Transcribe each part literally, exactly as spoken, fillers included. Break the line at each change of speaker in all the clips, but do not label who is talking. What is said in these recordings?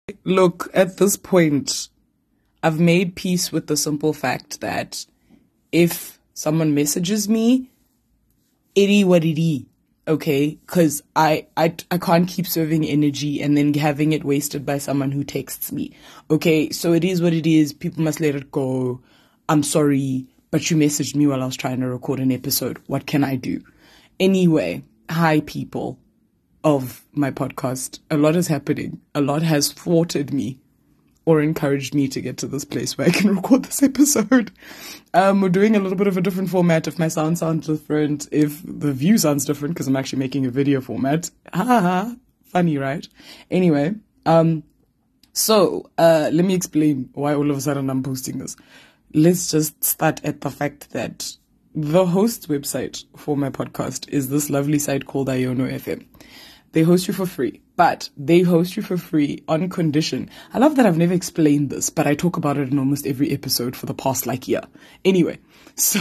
Look, at this point, I've made peace with the simple fact that if someone messages me, it is what it is, okay? Because I, I, I can't keep serving energy and then having it wasted by someone who texts me, okay? So it is what it is. People must let it go. I'm sorry, but you messaged me while I was trying to record an episode. What can I do? Anyway, hi, people of my podcast. A lot is happening. A lot has thwarted me or encouraged me to get to this place where I can record this episode. Um, we're doing a little bit of a different format. If my sound sounds different, if the view sounds different, because I'm actually making a video format. Ha ha. Funny, right? Anyway, um, so, uh, let me explain why all of a sudden I'm posting this. Let's just start at the fact that the host website for my podcast is this lovely site called Iono F M. They host you for free, but they host you for free on condition. I love that I've never explained this, but I talk about it in almost every episode for the past like year. Anyway, so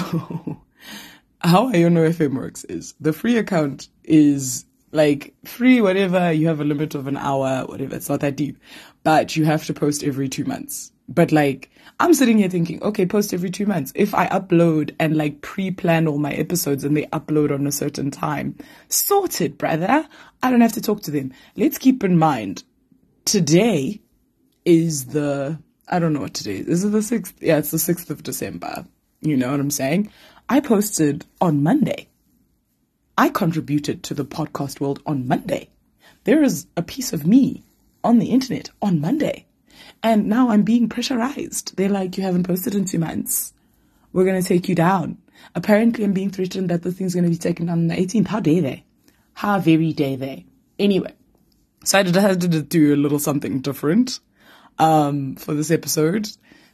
how Iono F M works is the free account is like free, whatever. You have a limit of an hour, whatever. It's not that deep, but you have to post every two months. But like, I'm sitting here thinking, okay, post every two months. If I upload and like pre-plan all my episodes and they upload on a certain time, sorted, brother. I don't have to talk to them. Let's keep in mind, today is the, I don't know what today is. Is it the sixth? Yeah, it's the sixth of December. You know what I'm saying? I posted on Monday. I contributed to the podcast world on Monday. There is a piece of me on the internet on Monday. And now I'm being pressurized. They're like, you haven't posted in two months. We're going to take you down. Apparently, I'm being threatened that the thing's going to be taken down on the eighteenth. How dare they? How very dare they? Anyway, so I decided to do a little something different um, for this episode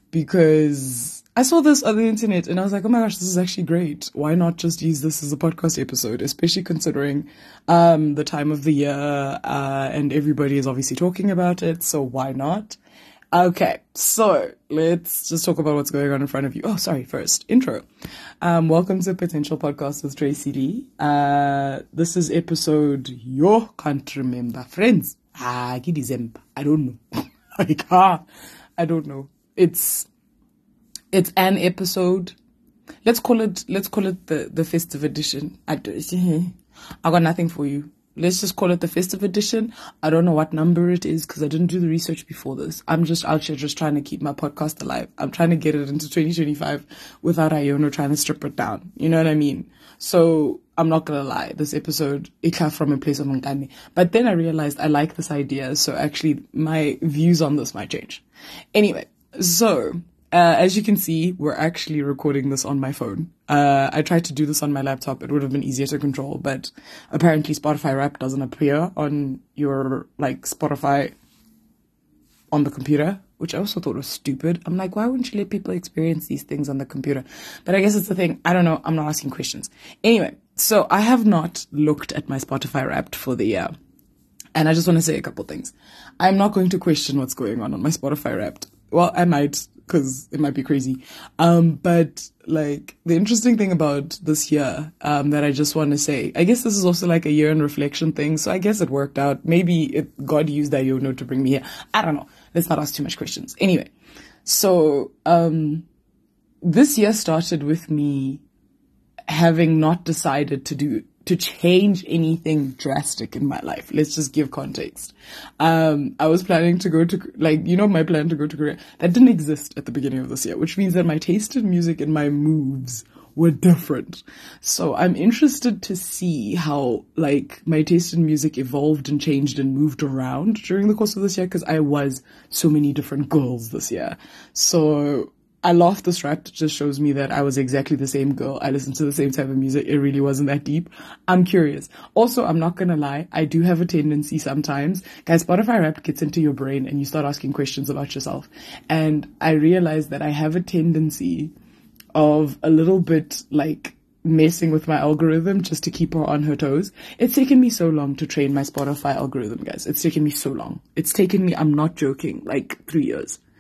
because I saw this on the internet and I was like, oh my gosh, this is actually great. Why not just use this as a podcast episode, especially considering um, the time of the year uh, and everybody is obviously talking about it. So why not? Okay, so let's just talk about what's going on in front of you. Oh, sorry, first, intro. Um, welcome to Potential Podcast with Tracy D. Uh, this is episode, you can't remember. Friends, ah, December. I don't know. like, ah, I don't know. It's, it's an episode. Let's call it, let's call it the, the festive edition. I, do, I got nothing for you. Let's just call it the festive edition. I don't know what number it is because I didn't do the research before this. I'm just out here just trying to keep my podcast alive. I'm trying to get it into twenty twenty-five without Iono trying to strip it down. You know what I mean? So I'm not going to lie. This episode, it came from a place of Mangani. But then I realized I like this idea. So actually my views on this might change. Anyway, so Uh, as you can see, we're actually recording this on my phone. Uh, I tried to do this on my laptop. It would have been easier to control, but apparently Spotify Wrap doesn't appear on your, like, Spotify on the computer, which I also thought was stupid. I'm like, why wouldn't you let people experience these things on the computer? But I guess it's the thing. I don't know. I'm not asking questions. Anyway, so I have not looked at my Spotify Wrapped for the year. And I just want to say a couple things. I'm not going to question what's going on on my Spotify Wrapped. Well, I might, because it might be crazy. Um, but like the interesting thing about this year, um, that I just want to say, I guess this is also like a year in reflection thing. So I guess it worked out. Maybe it, God used Iono to bring me here. I don't know. Let's not ask too much questions. Anyway, so, um, this year started with me having not decided to do to change anything drastic in my life. Let's just give context. Um, I was planning to go to, like, you know, my plan to go to Korea, that didn't exist at the beginning of this year, which means that my taste in music and my moves were different. So I'm interested to see how, like, my taste in music evolved and changed and moved around during the course of this year, because I was so many different girls this year. So I laughed this rap. It just shows me that I was exactly the same girl. I listened to the same type of music. It really wasn't that deep. I'm curious. Also, I'm not gonna lie. I do have a tendency sometimes. Guys, Spotify Wrapped gets into your brain and you start asking questions about yourself. And I realized that I have a tendency of a little bit like messing with my algorithm just to keep her on her toes. It's taken me so long to train my Spotify algorithm, guys. It's taken me so long. It's taken me, I'm not joking, like three years.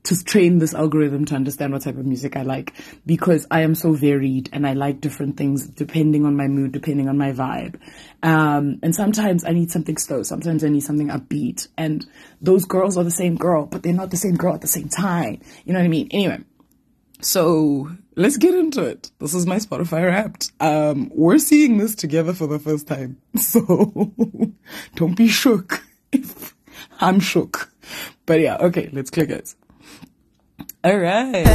to train this algorithm to understand what type of music I like, because I am so varied and I like different things depending on my mood, depending on my vibe. Um, and sometimes I need something slow. Sometimes I need something upbeat. And those girls are the same girl, but they're not the same girl at the same time. You know what I mean? Anyway, so let's get into it. This is my Spotify Wrapped. Um, we're seeing this together for the first time. So don't be shook if I'm shook. But yeah, okay, let's click it. All right.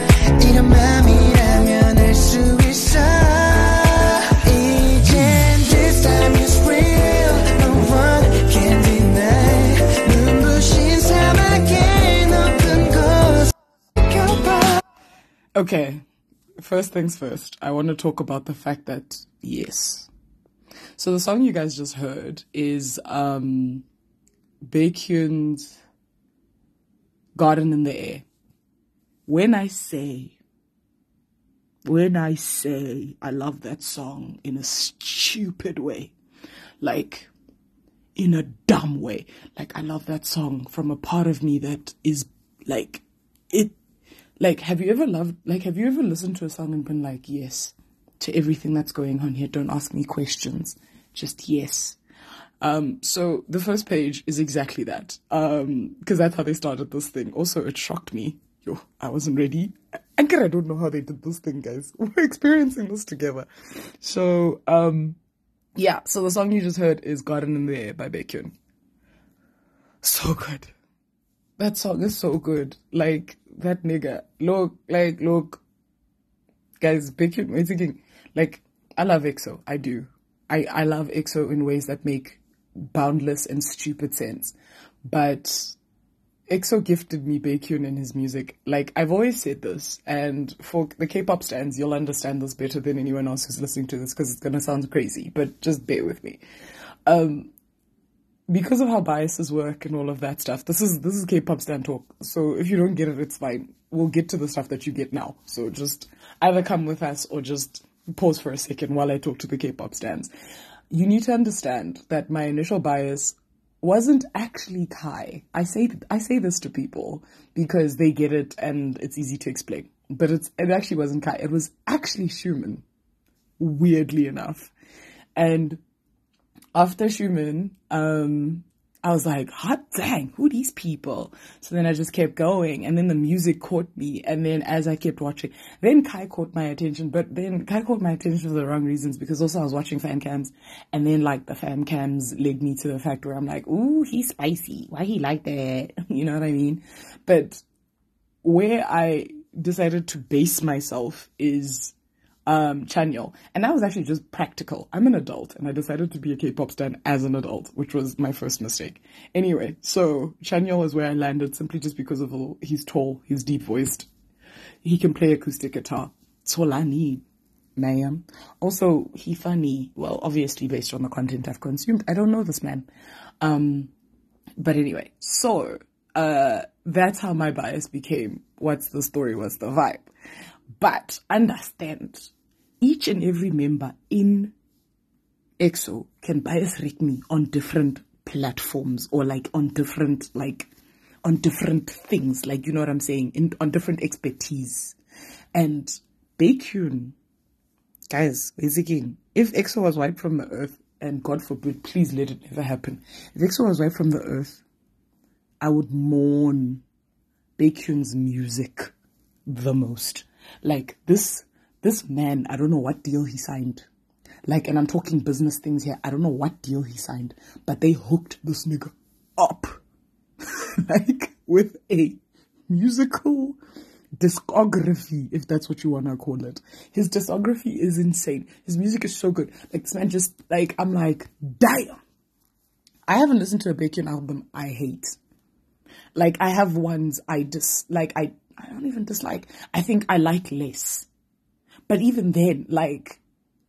Okay, first things first, I want to talk about the fact that, yes. So the song you guys just heard is um, Baekhyun's Garden in the Air. When I say, when I say I love that song in a stupid way, like in a dumb way, like I love that song from a part of me that is like, it, like, have you ever loved, like, have you ever listened to a song and been like, yes, to everything that's going on here, don't ask me questions, just yes. Um, so the first page is exactly that, um, because that's how they started this thing. Also, it shocked me. Yo, I wasn't ready. And I don't know how they did this thing, guys. We're experiencing this together. So, um, yeah, so the song you just heard is Garden in the Air by Baekhyun. So good. That song is so good. Like, that nigga. Look, like, look. Guys, Baekhyun, I'm thinking, like, I love E X O. I do. I, I love E X O in ways that make boundless and stupid sense. But E X O gifted me Baekhyun and his music. Like, I've always said this, and for the K-pop stans, you'll understand this better than anyone else who's listening to this, because it's gonna sound crazy, but just bear with me. Um, because of how biases work and all of that stuff, this is this is K-pop stan talk. So if you don't get it, it's fine. We'll get to the stuff that you get now. So just either come with us or just pause for a second while I talk to the K-pop stans. You need to understand that my initial bias wasn't actually Kai. I say I say this to people because they get it and it's easy to explain. But it's it actually wasn't Kai. It was actually Schumann, weirdly enough. And after Schumann, um, I was like, hot dang, who are these people? So then I just kept going, and then the music caught me, and then as I kept watching, then Kai caught my attention, but then Kai caught my attention for the wrong reasons, because also I was watching fan cams, and then like the fan cams led me to the fact where I'm like, ooh, he's spicy, why he like that? You know what I mean? But where I decided to base myself is Um, Chanyeol. And that was actually just practical. I'm an adult and I decided to be a K-pop stan as an adult, which was my first mistake. Anyway, so Chanyeol is where I landed simply just because of all, he's tall, he's deep voiced, he can play acoustic guitar. That's all I need, ma'am. Also, he funny. Well, obviously based on the content I've consumed. I don't know this man. Um, but anyway, so, uh, that's how my bias became. What's the story? What's the vibe? But understand, each and every member in E X O can bias rate me on different platforms, or like on different, like on different things, like, you know what I'm saying, in, on different expertise. And Baekhyun, guys, basically, if E X O was wiped from the earth, and God forbid, please let it never happen, if E X O was wiped from the earth, I would mourn Baekhyun's music the most. Like, this, this man, I don't know what deal he signed. Like, and I'm talking business things here. I don't know what deal he signed, but they hooked this nigga up, like, with a musical discography, if that's what you want to call it. His discography is insane. His music is so good. Like, this man just, like, I'm like, damn. I haven't listened to a Baekhyun album I hate. Like, I have ones I dis, like, I, I don't even dislike. I think I like less. But even then, like,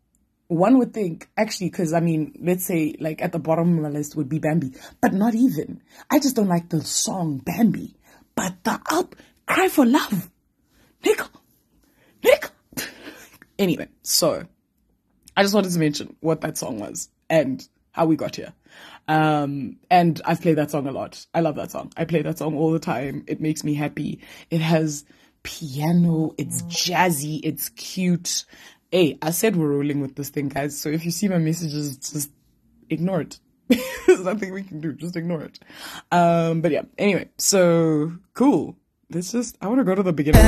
one would think, actually, because, I mean, let's say, like, at the bottom of my list would be Bambi. But not even. I just don't like the song Bambi. But the up, Cry for Love. Nigga. Nigga. Anyway, so, I just wanted to mention what that song was and how we got here. Um, and I've played that song a lot. I love that song. I play that song all the time. It makes me happy. It has piano. It's jazzy. It's cute. Hey, I said we're rolling with this thing, guys. So if you see my messages, just ignore it. There's nothing we can do. Just ignore it. Um, but yeah, anyway, so cool. Let's just, I want to go to the beginning.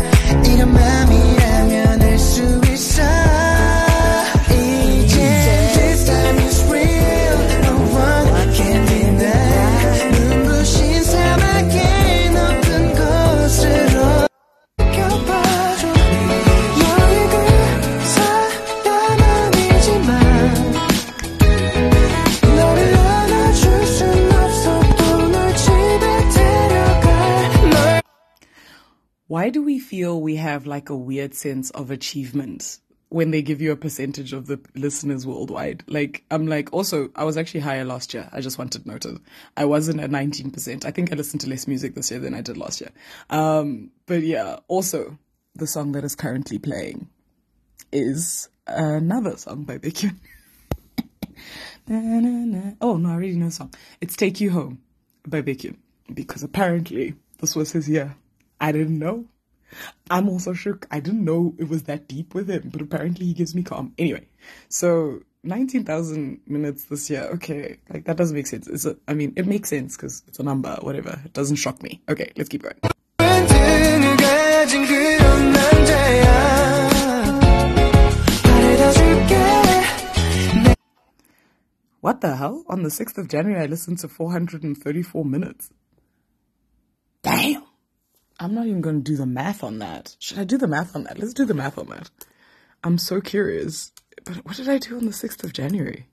Why do we feel we have like a weird sense of achievement when they give you a percentage of the listeners worldwide? Like, I'm like, also, I was actually higher last year. I just wanted noted. I wasn't at nineteen percent. I think I listened to less music this year than I did last year. Um, but yeah, also, the song that is currently playing is another song by Becky. na, na, na. Oh, no, I already know the song. It's Take You Home by Becky. Because apparently, this was his year. I didn't know. I'm also shook. I didn't know it was that deep with him, but apparently he gives me calm. Anyway, so nineteen thousand minutes this year. Okay, like that doesn't make sense. It's a, I mean, it makes sense because it's a number, whatever. It doesn't shock me. Okay, let's keep going. What the hell? On the sixth of January, I listened to four hundred thirty-four minutes. Damn. I'm not even going to do the math on that. Should I do the math on that? Let's do the math on that. I'm so curious. But what did I do on the sixth of January?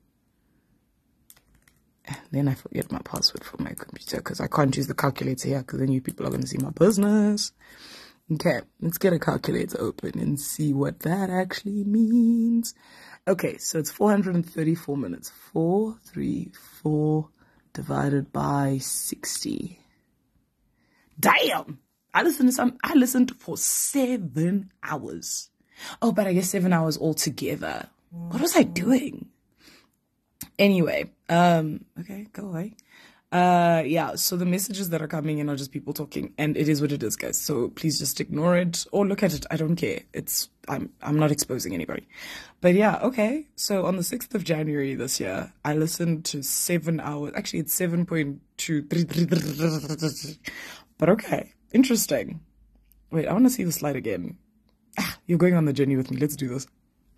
And then I forget my password for my computer because I can't use the calculator here because then you people are going to see my business. Okay, let's get a calculator open and see what that actually means. Okay, so it's four hundred thirty-four minutes. four, three, four divided by sixty. Damn! I listened to some, I listened for seven hours. Oh, but I guess seven hours altogether. What was I doing? Anyway, um, okay, go away. Uh, yeah, so the messages that are coming in are just people talking, and it is what it is, guys. So please just ignore it or look at it. I don't care. It's, I'm, I'm not exposing anybody. But yeah, okay. So on the sixth of January this year, I listened to seven hours. Actually, it's seven point two. But okay. Interesting. Wait, I want to see the slide again. Ah, you're going on the journey with me. Let's do this.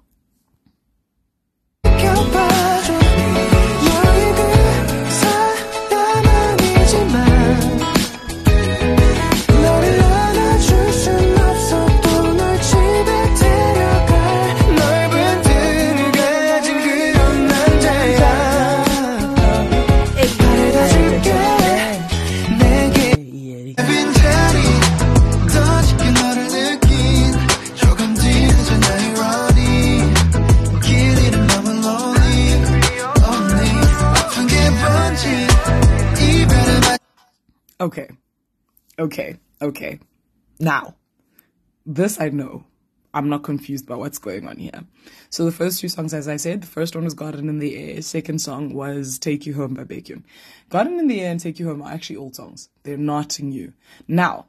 Okay, okay, okay. Now, this I know. I'm not confused by what's going on here. So the first two songs, as I said, the first one was Garden in the Air. Second song was Take You Home by Becky. Garden in the Air and Take You Home are actually old songs. They're not new. Now,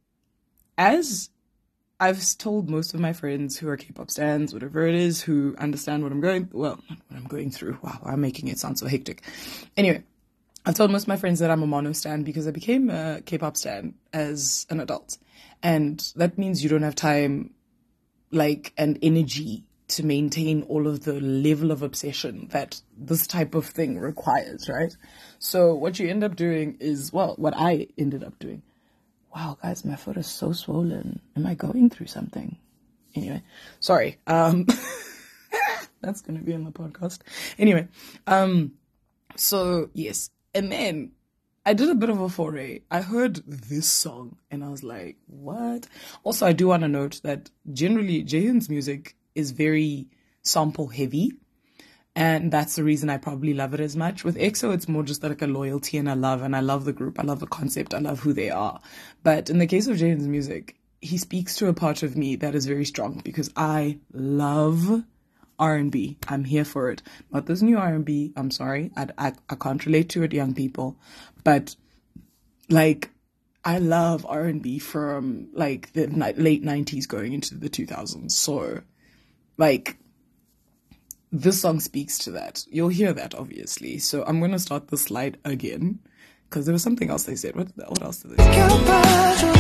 as I've told most of my friends who are K-pop stans, whatever it is, who understand what I'm going, well, not what I'm going through. Wow, I'm making it sound so hectic. Anyway. I've told most of my friends that I'm a mono stan because I became a K-pop stan as an adult. And that means you don't have time, like, and energy to maintain all of the level of obsession that this type of thing requires, right? So what you end up doing is, well, what I ended up doing. Wow, guys, my foot is so swollen. Am I going through something? Anyway, sorry. Um, that's going to be in the podcast. Anyway, um, so yes. And then I did a bit of a foray. I heard this song and I was like, what? Also, I do want to note that generally Jaehyun's music is very sample heavy. And that's the reason I probably love it as much. With E X O, it's more just like a loyalty and I love, and I love the group. I love the concept. I love who they are. But in the case of Jaehyun's music, he speaks to a part of me that is very strong because I love R and B. I'm here for it. Not this new R and B. I'm sorry. I, I, I can't relate to it, young people. But, like, I love R and B from, like, the ni- late nineties going into the two thousands. So, like, this song speaks to that. You'll hear that, obviously. So I'm going to start the slide again. Because there was something else they said. What, what else did they say?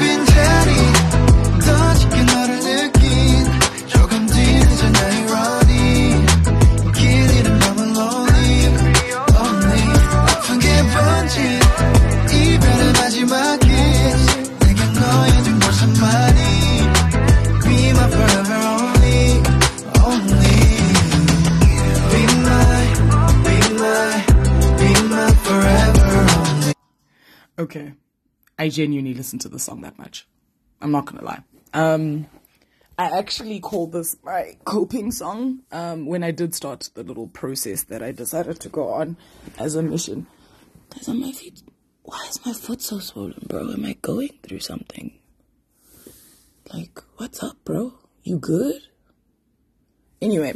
Okay, I genuinely listen to the song that much. I'm not gonna lie. Um, I actually called this my coping song um, when I did start the little process that I decided to go on as a mission. Guys, on my feet, why is my foot so swollen, bro? Am I going through something? Like, what's up, bro? You good? Anyway,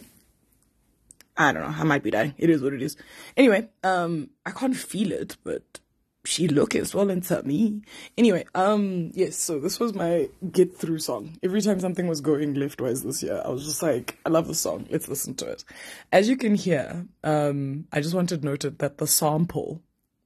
I don't know. I might be dying. It is what it is. Anyway, um, I can't feel it, but she looking swollen to me. Anyway, um, yes, so this was my get through song. Every time something was going leftwise this year, I was just like, I love the song. Let's listen to it. As you can hear, um, I just wanted noted that the sample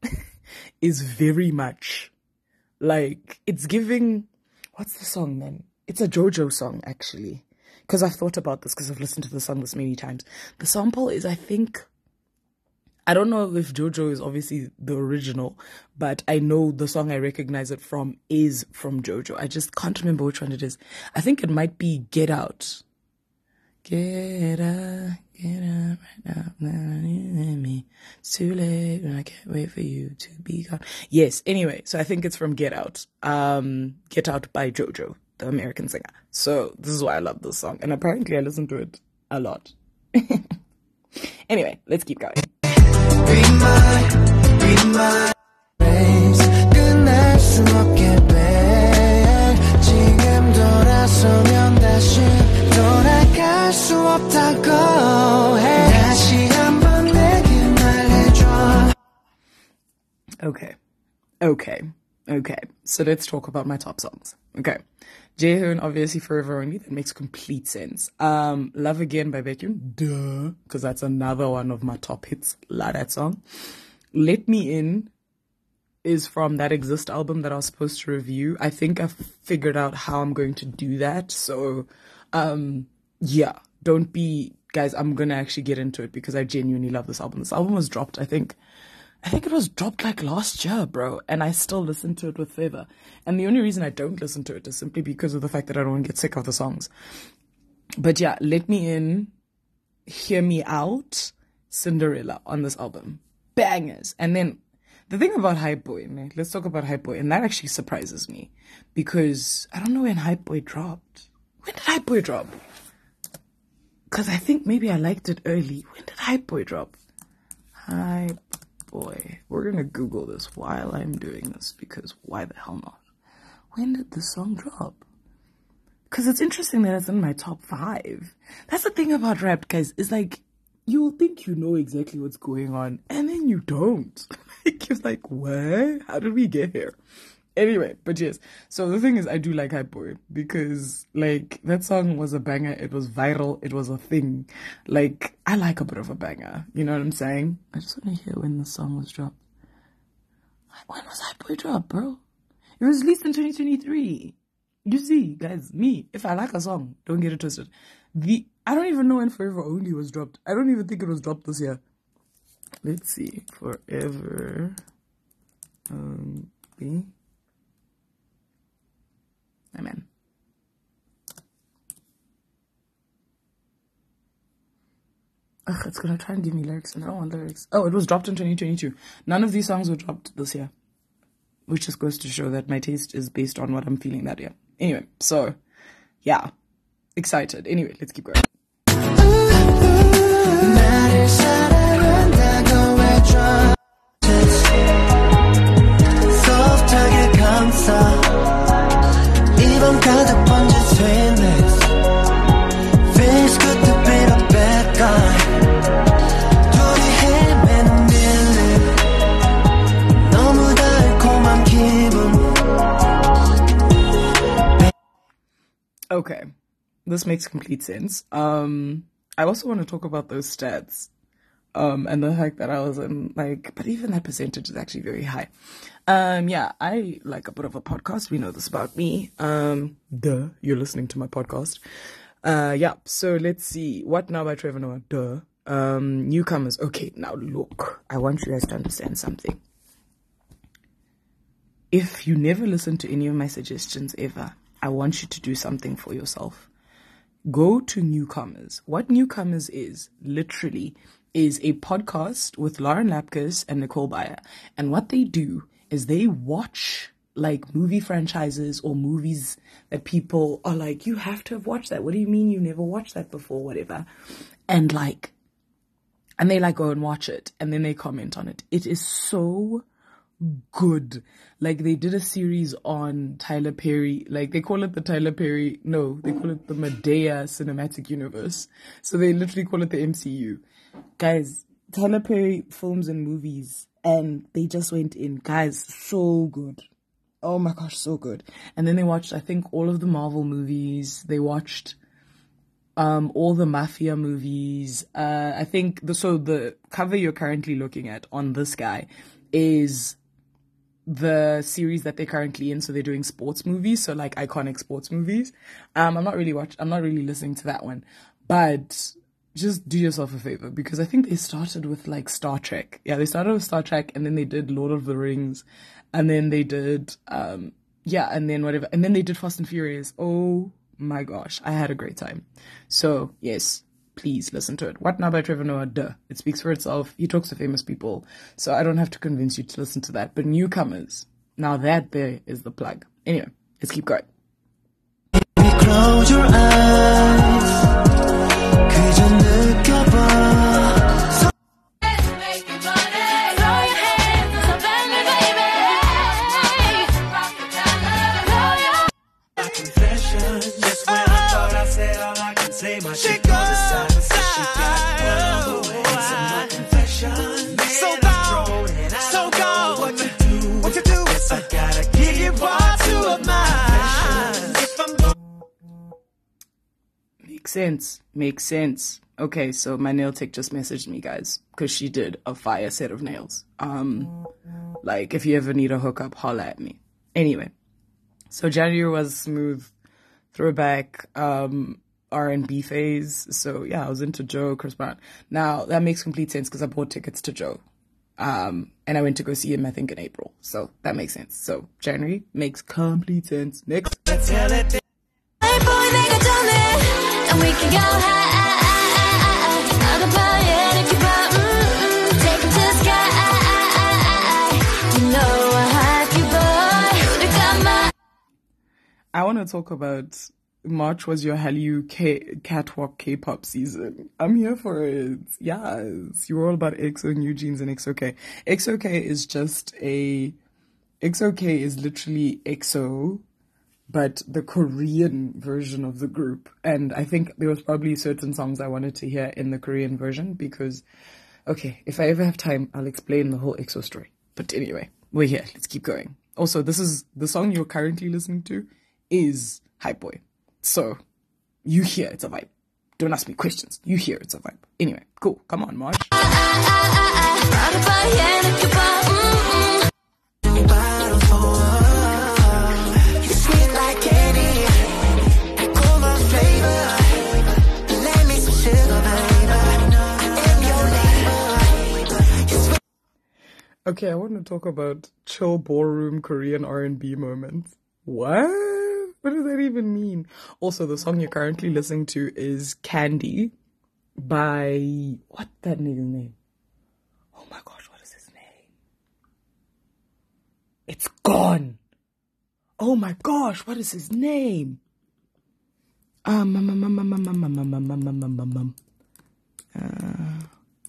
is very much like, it's giving, what's the song then? It's a JoJo song, actually. Because I've thought about this, because I've listened to the song this many times. The sample is, I think, I don't know if JoJo is obviously the original, but I know the song I recognize it from is from JoJo. I just can't remember which one it is. I think it might be Get Out. Get out, get out right now. Me. It's too late and I can't wait for you to be gone. Yes, anyway, so I think it's from Get Out. Um, Get Out by JoJo, the American singer. So this is why I love this song. And apparently I listen to it a lot. Anyway, let's keep going. Be my, be my race. 끝날 수 없게 돼. 지금 돌아서면 다시 돌아갈 수 없다고 해. 다시 한번 내게 말해줘. Okay, okay, okay. So let's talk about my top songs. Okay. Jaehoon, obviously Forever Only, that makes complete sense. Um, Love Again by Baekhyun, duh, because that's another one of my top hits. Love that song. Let Me In is from that Exist album that I was supposed to review. I think I've figured out how I'm going to do that. So, um, yeah, don't be, guys, I'm going to actually get into it because I genuinely love this album. This album was dropped, I think, I think it was dropped like last year, bro. And I still listen to it with favor. And the only reason I don't listen to it is simply because of the fact that I don't want to get sick of the songs. But yeah, Let Me In, Hear Me Out, Cinderella on this album. Bangers. And then the thing about Hype Boy, man, let's talk about Hype Boy. And that actually surprises me because I don't know when Hype Boy dropped. When did Hype Boy drop? Because I think maybe I liked it early. When did Hype Boy drop? Hype Boy. We're gonna Google this while I'm doing this because why the hell not? When did the song drop? Because it's interesting that it's in my top five. That's the thing about rap, guys. It's like, you'll think you know exactly what's going on, and then you don't. Like, you're like, what? How did we get here? Anyway, but yes. So the thing is, I do like Hype Boy because, like, that song was a banger. It was viral. It was a thing. Like, I like a bit of a banger. You know what I'm saying? I just want to hear when the song was dropped. When was Hype Boy dropped, bro? It was released in twenty twenty-three. You see, guys, me, if I like a song, don't get it twisted. The I don't even know when Forever Only was dropped. I don't even think it was dropped this year. Let's see. Forever Only. Amen. Ugh, it's gonna try and give me lyrics, and I don't want lyrics. Oh, it was dropped in twenty twenty-two. None of these songs were dropped this year, which just goes to show that my taste is based on what I'm feeling that year. Anyway, so yeah, excited. Anyway, let's keep going. 이번 가득 번진 sweetness feels good to be the best. Okay, this makes complete sense. Um, I also want to talk about those stats. Um, and the fact that I was in, like, but even that percentage is actually very high. Um, yeah, I like a bit of a podcast. We know this about me. Um, duh, you're listening to my podcast. Uh, yeah, so let's see. What Now by Trevor Noah? Duh. Um, newcomers. Okay, now look, I want you guys to understand something. If you never listen to any of my suggestions ever, I want you to do something for yourself. Go to Newcomers. What Newcomers is, literally, is a podcast with Lauren Lapkus and Nicole Bayer. And what they do is they watch like movie franchises or movies that people are like, you have to have watched that. What do you mean you never watched that before? Whatever. And like, and they like go and watch it and then they comment on it. It is so good. Like they did a series on Tyler Perry, like they call it the Tyler Perry, no, they call it the Medea Cinematic Universe. So they literally call it the M C U. Guys, Tyler Perry films and movies, and they just went in. Guys, so good. Oh my gosh, so good. And then they watched, I think, all of the Marvel movies. They watched um all the Mafia movies. Uh, I think, the so the cover you're currently looking at on this guy is the series that they're currently in. So they're doing sports movies, so like iconic sports movies. Um, I'm not really watch. I'm not really listening to that one, but just do yourself a favor, because I think they started with like Star Trek. Yeah, they started with Star Trek, and then they did Lord of the Rings, and then they did um yeah, and then whatever, and then they did Fast and Furious. Oh my gosh, I had a great time. So yes, please listen to it. What Now by Trevor Noah? Duh. It speaks for itself. He talks to famous people, so I don't have to convince you to listen to that. But Newcomers, now that there is the plug. Anyway, let's keep going.
Close your eyes. 그저 느껴봐. So make me money. Throw your hands up and me, baby. Rock the dollar. My confession. Just when I thought I said all I can say, my shit goes aside. So she got one on the way. So my confession. So gone. So gone. What to do? What to do? I gotta give you part two of mine. If I'm
Makes sense. Makes sense. Okay, so my nail tech just messaged me, guys, because she did a fire set of nails. Um, like, if you ever need a hookup, holla at me. Anyway, so January was smooth, throwback, um, R and B phase. So yeah, I was into Joe, Chris Brown. Now, that makes complete sense because I bought tickets to Joe. Um, and I went to go see him, I think, in April. So that makes sense. So January makes complete sense. Next.
Let's tell it. Hey boy, they got done it. And we can go high, out of fire, if you want, mm-mm, take it to the sky. You know I hype you, boy. You got my.
I want to talk about March was your Hallyu K- catwalk K-pop season. I'm here for it. Yes, you were all about X O, New Jeans, and X O K. X O K is just a X O K is literally X O, but the Korean version of the group. And I think there was probably certain songs I wanted to hear in the Korean version because, okay, if I ever have time, I'll explain the whole X O story. But anyway, we're here. Let's keep going. Also, this is the song you're currently listening to is Hype Boy. So you hear it's a vibe. Don't ask me questions. You hear it's a vibe. Anyway, cool. Come on, March. Okay, I want to talk about chill ballroom Korean R and B moments. What? What does that even mean? Also, the song you're currently listening to is Candy by... What that nigga's name? Oh my gosh, what is his name? It's gone. Oh my gosh, what is his name? Um, um, um, um, um, um, um, um, um, um, um, um, um, um. Uh,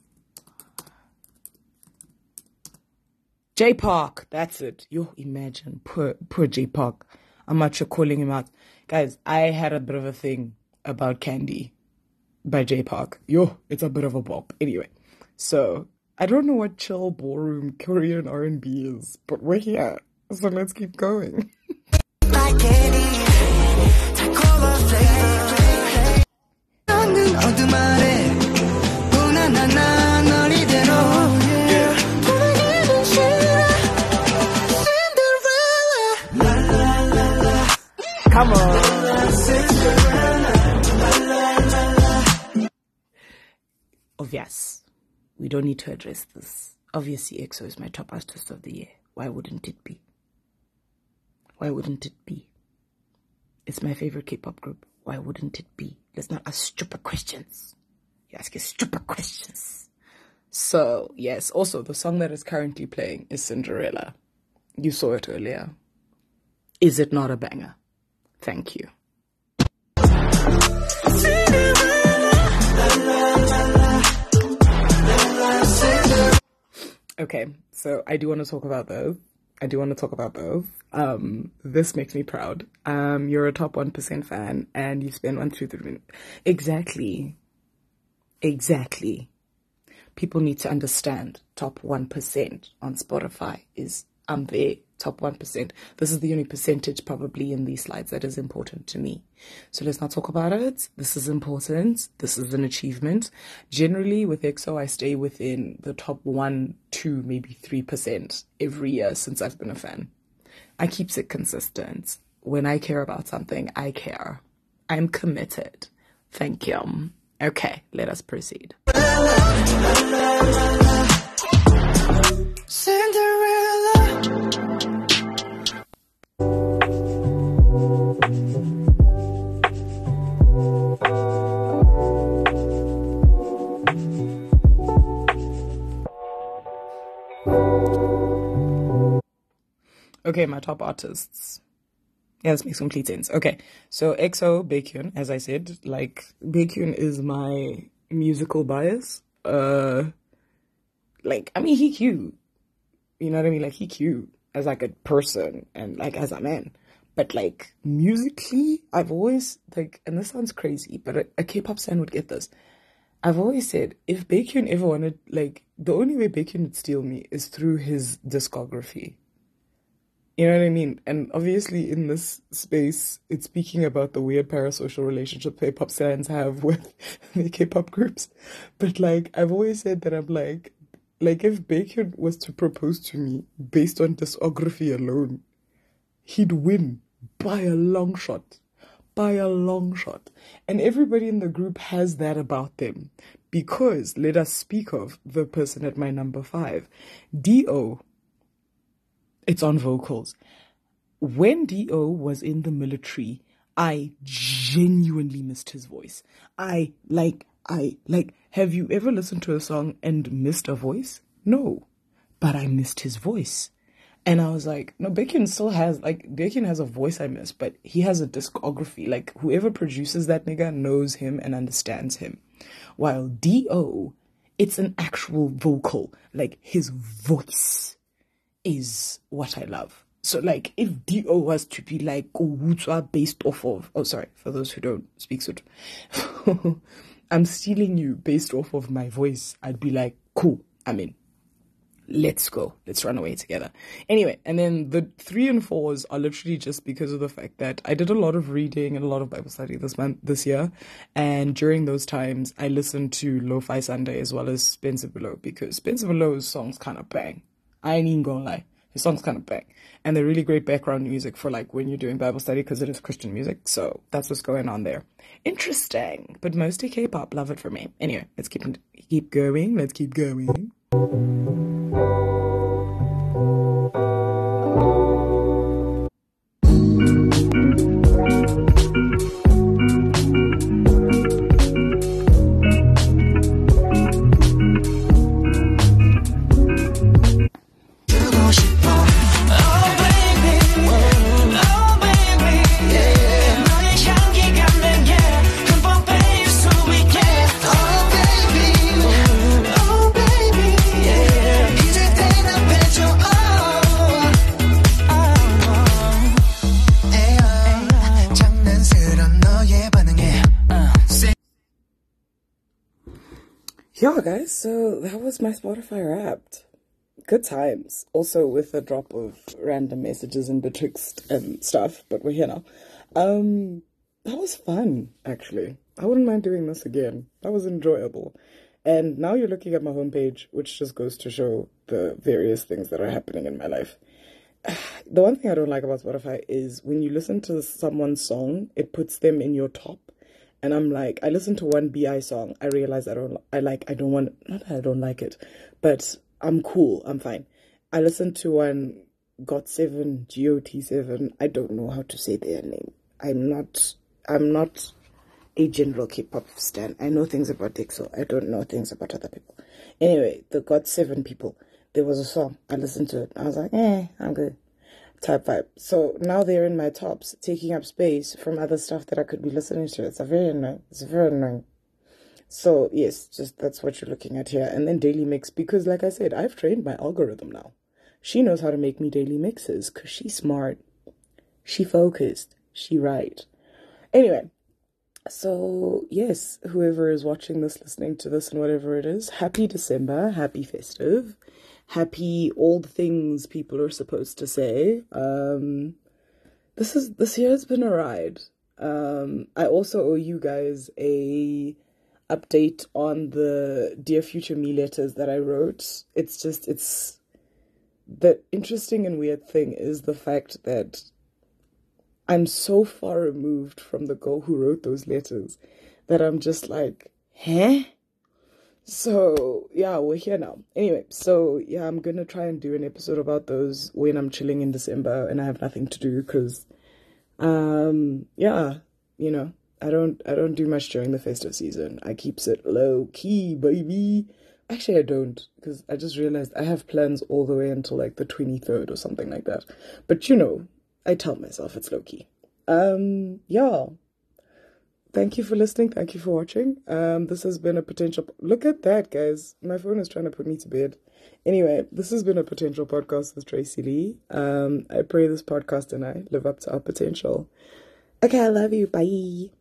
J Park, that's it. Yo, imagine, poor, poor J Park. I'm not sure calling him out. Guys, I had a bit of a thing about Candy by J Park. Yo, it's a bit of a bop. Anyway, so I don't know what chill ballroom Korean R and B is, but we're here. So let's keep going.
our flavor. 없는 어둠 아래 우나나나 널 이대로 보내기는 싫어 Cinderella.
Come on. Obvious. We don't need to address this. Obviously, EXO is my top artist of the year. Why wouldn't it be? Why wouldn't it be? It's my favorite K-pop group. Why wouldn't it be? Let's not ask stupid questions. You ask your stupid questions. So, yes, also the song that is currently playing is Cinderella. You saw it earlier. Is it not a banger? Thank you. Okay, so I do want to talk about both. I do want to talk about both. Um, this makes me proud. Um, you're a top one percent fan and you spend one, two, three minutes. Exactly. Exactly. People need to understand top one percent on Spotify is, I'm there, top one percent. This is the only percentage probably in these slides that is important to me. So let's not talk about it. This is important. This is an achievement. Generally with EXO, I stay within the top one, two, maybe three percent every year since I've been a fan. I keep it consistent. When I care about something, I care. I'm committed. Thank you. Okay, let us proceed.
Cinderella.
Okay, my top artists. Yeah, this makes complete sense. Okay, so EXO, Baekhyun, as I said, like, Baekhyun is my musical bias. Uh, like, I mean, he cute. You know what I mean? Like, he cute as, like, a person and, like, as a man. But, like, musically, I've always, like, and this sounds crazy, but a, a K-pop stan would get this. I've always said, if Baekhyun ever wanted, like, the only way Baekhyun would steal me is through his discography. You know what I mean? And obviously in this space, it's speaking about the weird parasocial relationship K-pop stans have with the K-pop groups. But like, I've always said that I'm like, like if Baekhyun was to propose to me based on discography alone, he'd win by a long shot. By a long shot. And everybody in the group has that about them. Because let us speak of the person at my number five, D O. It's on vocals. When D O was in the military, I genuinely missed his voice. I, like, I, like, have you ever listened to a song and missed a voice? No. But I missed his voice. And I was like, no, Baekhyun still has, like, Baekhyun has a voice I miss, but he has a discography. Like, whoever produces that nigga knows him and understands him. While D O, it's an actual vocal. Like, his voice is what I love. So like if D O was to be like Kowutswa based off of, oh sorry, for those who don't speak Sotho, I'm stealing you based off of my voice, I'd be like, cool, I'm in. Let's go. Let's run away together. Anyway, and then the three and fours are literally just because of the fact that I did a lot of reading and a lot of Bible study this month, this year. And during those times, I listened to Lo-Fi Sunday as well as Spencer Below because Spencer Below's songs kind of bang. I ain't even gonna lie. His songs kind of bang. And they're really great background music for like when you're doing Bible study because it is Christian music. So that's what's going on there. Interesting. But mostly K-pop. Love it for me. Anyway, let's keep, keep going. Let's keep going. Yeah, guys, so that was my Spotify Wrapped. Good times. Also with a drop of random messages in betwixt and stuff, but we're here now. Um, that was fun, actually. I wouldn't mind doing this again. That was enjoyable. And now you're looking at my homepage, which just goes to show the various things that are happening in my life. The one thing I don't like about Spotify is when you listen to someone's song, it puts them in your top. And I'm like, I listened to one B I song. I realized I don't, I like, I don't want, not that I don't like it, but I'm cool. I'm fine. I listened to one got seven, G O T seven. I don't know how to say their name. I'm not, I'm not a general K-pop stan. I know things about EXO. I don't know things about other people. Anyway, the got seven people. There was a song. I listened to it. I was like, eh, I'm good. Type vibe. So now they're in my tops, taking up space from other stuff that I could be listening to. It's a very annoying. It's very annoying. So yes, just that's what you're looking at here. And then daily mix, because like I said, I've trained my algorithm now. She knows how to make me daily mixes because she's smart. She focused. She right. Anyway, so yes, whoever is watching this, listening to this, and whatever it is, happy December, happy festive. Happy old things people are supposed to say. Um, this is this year has been a ride. Um, I also owe you guys a update on the Dear Future Me letters that I wrote. It's just it's the interesting and weird thing is the fact that I'm so far removed from the girl who wrote those letters that I'm just like, huh? So, yeah, we're here now. Anyway, so, yeah, I'm going to try and do an episode about those when I'm chilling in December and I have nothing to do because, um, yeah, you know, I don't, I don't do much during the festive season. I keeps it low key, baby. Actually, I don't because I just realized I have plans all the way until like the twenty-third or something like that. But, you know, I tell myself it's low key. Um, yeah. Thank you for listening. Thank you for watching. Um, this has been a potential... Look at that, guys. My phone is trying to put me to bed. Anyway, this has been a potential podcast with Tracy Lee. Um, I pray this podcast and I live up to our potential. Okay, I love you. Bye.